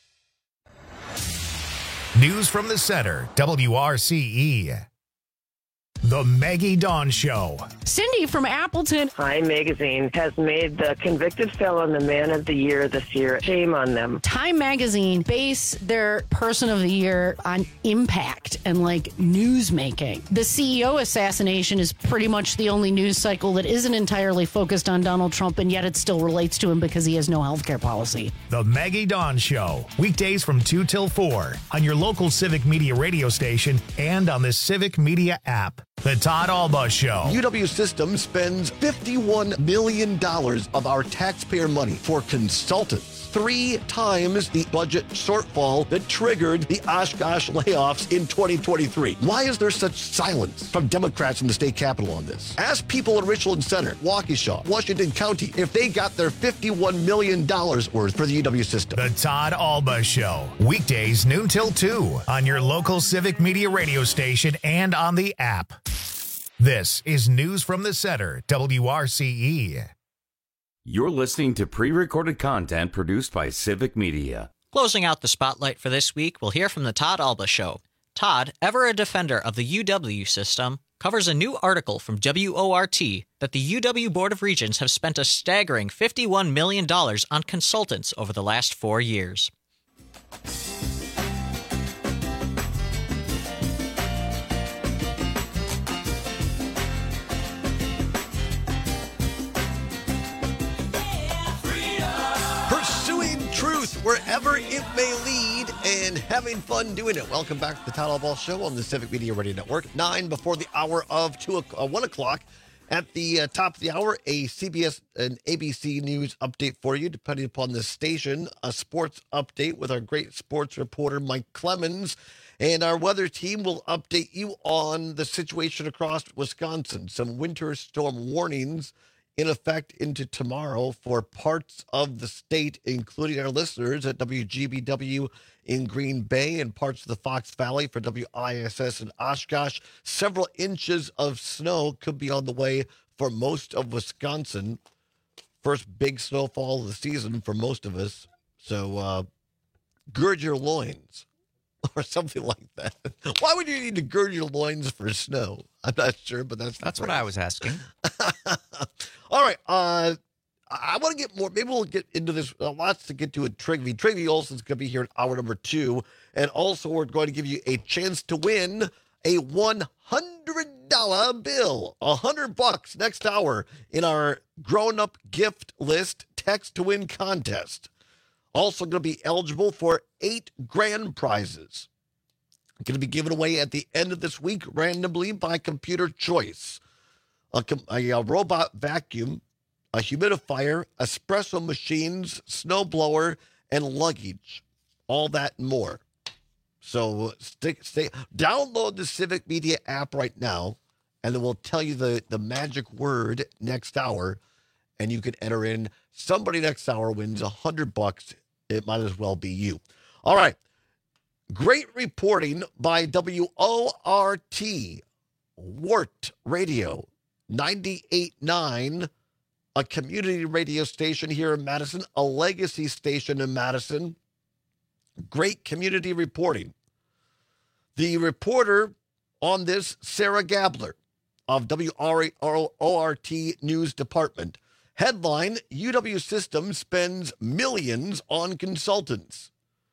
News from the Center, WRCE. The Maggie Dawn Show. Cindy from Appleton. Time Magazine has made the convicted felon the Man of the Year this year. Shame on them. Time Magazine base their Person of the Year on impact and like news making. The CEO assassination is pretty much the only news cycle that isn't entirely focused on Donald Trump, and yet it still relates to him because he has no healthcare policy. The Maggie Dawn Show. Weekdays from 2 till 4 on your local Civic Media radio station and on the Civic Media app. The Todd Alba Show. UW Systems spends $51 million of our taxpayer money for consultants. 3 times the budget shortfall that triggered the Oshkosh layoffs in 2023. Why is there such silence from Democrats in the state capitol on this? Ask people in Richland Center, Waukesha, Washington County if they got their $51 million worth for the UW system. The Todd Alba Show. Weekdays noon till 2 on your local Civic Media radio station and on the app. This is News from the Center, WRCE. You're listening to pre-recorded content produced by Civic Media. Closing out the spotlight for this week, we'll hear from the Todd Alba Show. Todd, ever a defender of the UW system, covers a new article from WORT that the UW Board of Regents have spent a staggering $51 million on consultants over the last 4 years. Truth wherever it may lead and having fun doing it. Welcome back to the Todd Alba Show on the Civic Media Radio Network. 9 before the hour of 1 o'clock. At the top of the hour, a CBS and ABC News update for you, depending upon the station. A sports update with our great sports reporter, Mike Clemens. And our weather team will update you on the situation across Wisconsin. Some winter storm warnings in effect into tomorrow for parts of the state, including our listeners at WGBW in Green Bay and parts of the Fox Valley for WISS in Oshkosh. Several inches of snow could be on the way for most of Wisconsin. First big snowfall of the season for most of us. So gird your loins or something like that. Why would you need to gird your loins for snow? I'm not sure, but that's what I was asking. All right. I want to get more. Maybe we'll get into this. Lots to get to at Trigby. Trigby Olsen's going to be here in hour number 2. And also, we're going to give you a chance to win a $100 bill. $100 next hour in our grown-up gift list text to win contest. Also going to be eligible for 8 grand prizes. Going to be given away at the end of this week randomly by computer choice. A robot vacuum, a humidifier, espresso machines, snowblower, and luggage. All that and more. So download the Civic Media app right now, and it will tell you the magic word next hour, and you can enter in. Somebody next hour wins $100. It might as well be you. All right. Great reporting by WORT, Wart Radio, 98.9, a community radio station here in Madison, a legacy station in Madison. Great community reporting. The reporter on this, Sarah Gabler of WORT News Department. Headline, UW Systems spends millions on consultants.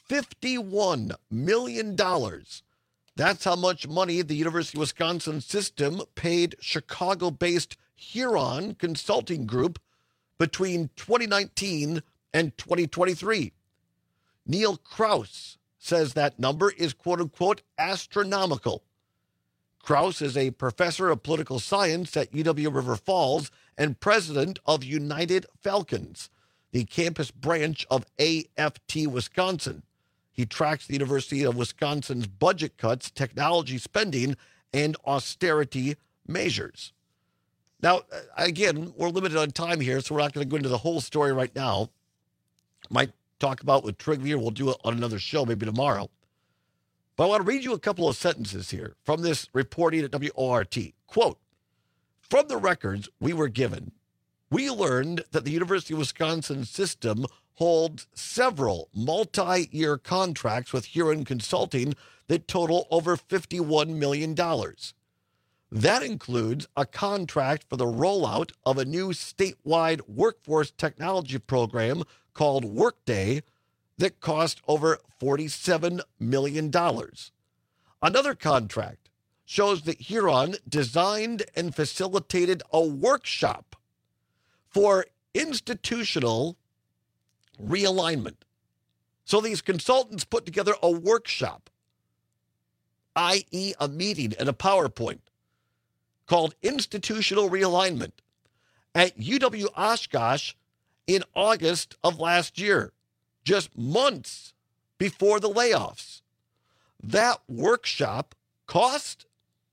$51 million. That's how much money the University of Wisconsin system paid Chicago-based Huron Consulting Group between 2019 and 2023. Neil Krause says that number is, quote-unquote, astronomical. Krause is a professor of political science at UW River Falls and president of United Falcons, the campus branch of AFT Wisconsin. He tracks the University of Wisconsin's budget cuts, technology spending, and austerity measures. Now, again, we're limited on time here, so we're not going to go into the whole story right now. Might talk about with Triglia. We'll do it on another show, maybe tomorrow. But I want to read you a couple of sentences here from this reporting at WORT. Quote, from the records we were given, we learned that the University of Wisconsin system holds several multi-year contracts with Huron Consulting that total over $51 million. That includes a contract for the rollout of a new statewide workforce technology program called Workday that cost over $47 million. Another contract shows that Huron designed and facilitated a workshop for institutional realignment. So these consultants put together a workshop, i.e. a meeting and a PowerPoint, called Institutional Realignment at UW Oshkosh in August of last year, just months before the layoffs. That workshop cost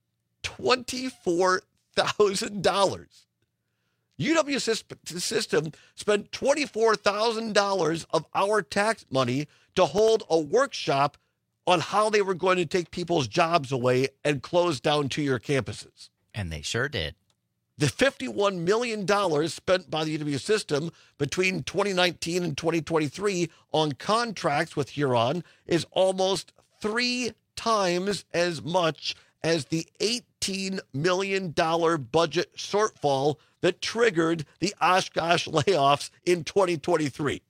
$24,000. UW system spent $24,000 of our tax money to hold a workshop on how they were going to take people's jobs away and close down two-year campuses. And they sure did. The $51 million spent by the UW system between 2019 and 2023 on contracts with Huron is almost 3 times as much as the $18 million budget shortfall that triggered the Oshkosh layoffs in 2023.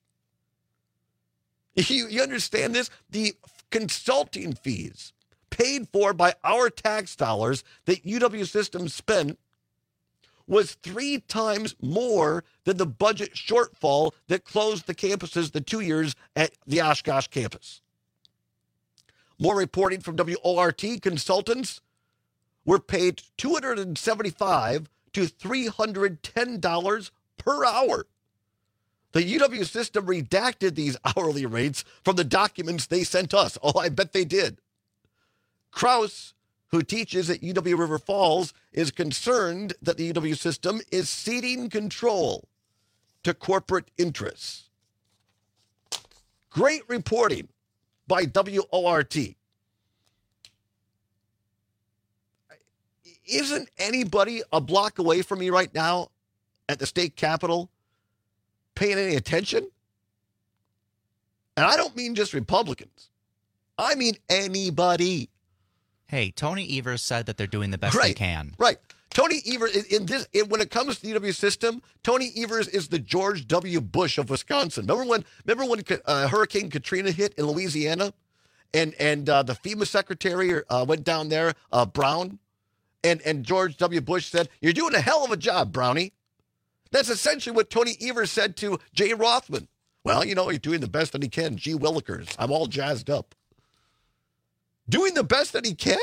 You understand this? The consulting fees paid for by our tax dollars that UW system spent was 3 times more than the budget shortfall that closed the campuses the 2 years at the Oshkosh campus. More reporting from WORT. Consultants were paid $275 to $310 per hour. The UW system redacted these hourly rates from the documents they sent us. Oh, I bet they did. Krause, who teaches at UW River Falls, is concerned that the UW system is ceding control to corporate interests. Great reporting by WORT. Isn't anybody a block away from me right now at the state capitol paying any attention? And I don't mean just Republicans. I mean anybody. Hey, Tony Evers said that they're doing the best they can. Right. Tony Evers, when it comes to the UW system, Tony Evers is the George W. Bush of Wisconsin. Remember when Hurricane Katrina hit in Louisiana, and the FEMA secretary went down there, Brown, and George W. Bush said, "You're doing a hell of a job, Brownie." That's essentially what Tony Evers said to Jay Rothman. Well, you know, he's doing the best that he can. Gee Willikers, I'm all jazzed up. Doing the best that he can?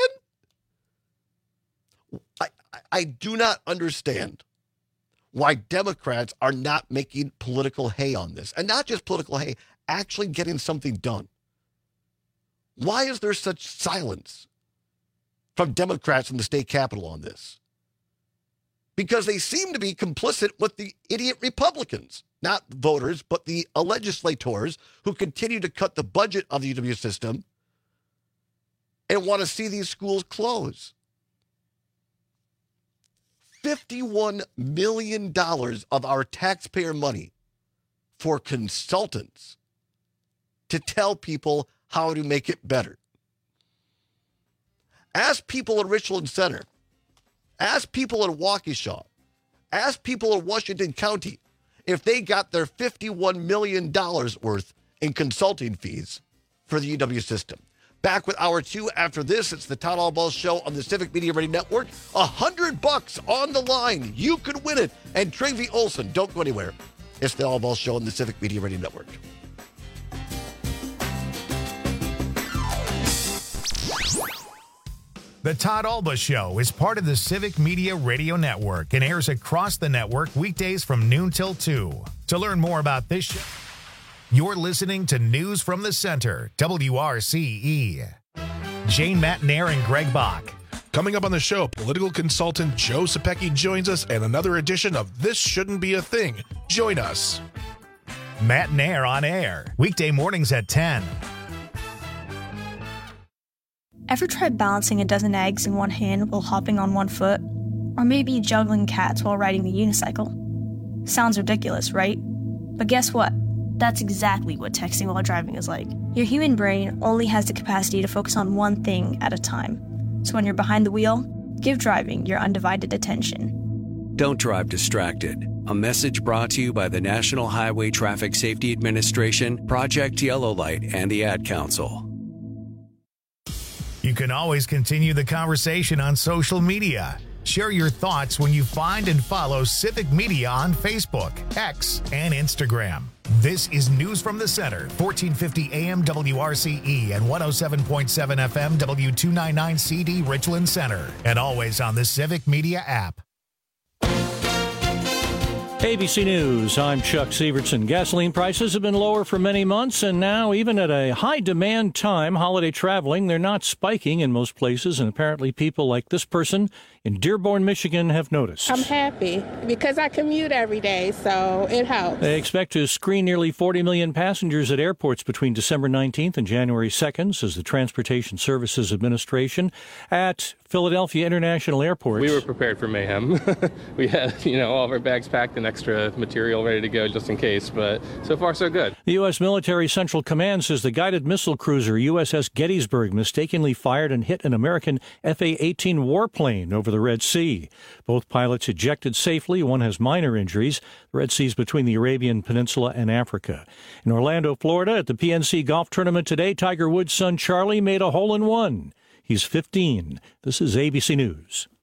I do not understand why Democrats are not making political hay on this. And not just political hay, actually getting something done. Why is there such silence from Democrats in the state capitol on this? Because they seem to be complicit with the idiot Republicans, not voters, but the legislators who continue to cut the budget of the UW system and want to see these schools close. $51 million of our taxpayer money for consultants to tell people how to make it better. Ask people in Richland Center. Ask people in Waukesha. Ask people in Washington County if they got their $51 million worth in consulting fees for the UW system. Back with Hour 2 after this. It's the Todd Albaugh Show on the Civic Media Radio Network. $100 on the line. You could win it. And Travie Olson, don't go anywhere. It's the Albaugh Show on the Civic Media Radio Network. The Todd Albaugh Show is part of the Civic Media Radio Network and airs across the network weekdays from noon till 2. To learn more about this show, you're listening to News from the Center, WRCE. Jane Matnair and Greg Bach. Coming up on the show, political consultant Joe Sapecki joins us and another edition of This Shouldn't Be a Thing. Join us. Matnair on air, weekday mornings at 10. Ever tried balancing a dozen eggs in one hand while hopping on one foot? Or maybe juggling cats while riding the unicycle? Sounds ridiculous, right? But guess what? That's exactly what texting while driving is like. Your human brain only has the capacity to focus on one thing at a time. So when you're behind the wheel, give driving your undivided attention. Don't drive distracted. A message brought to you by the National Highway Traffic Safety Administration, Project Yellow Light, and the Ad Council. You can always continue the conversation on social media. Share your thoughts when you find and follow Civic Media on Facebook, X, and Instagram. This is News from the Center, 1450 AM WRCE and 107.7 FM W299CD Richland Center, and always on the Civic Media app. ABC News, I'm Chuck Sievertson. Gasoline prices have been lower for many months, and now, even at a high-demand time, holiday traveling, they're not spiking in most places, and apparently people like this person in Dearborn, Michigan have noticed. I'm happy because I commute every day, so it helps. They expect to screen nearly 40 million passengers at airports between December 19th and January 2nd, says the Transportation Services Administration. At Philadelphia International Airport, we were prepared for mayhem. We had, all of our bags packed and extra material ready to go just in case, but so far so good. The U.S. Military Central Command says the guided missile cruiser USS Gettysburg mistakenly fired and hit an American FA-18 warplane over the Red Sea. Both pilots ejected safely. One has minor injuries. The Red Sea is between the Arabian Peninsula and Africa. In Orlando, Florida, at the PNC Golf Tournament today, Tiger Woods' son Charlie made a hole-in-one. He's 15. This is ABC News.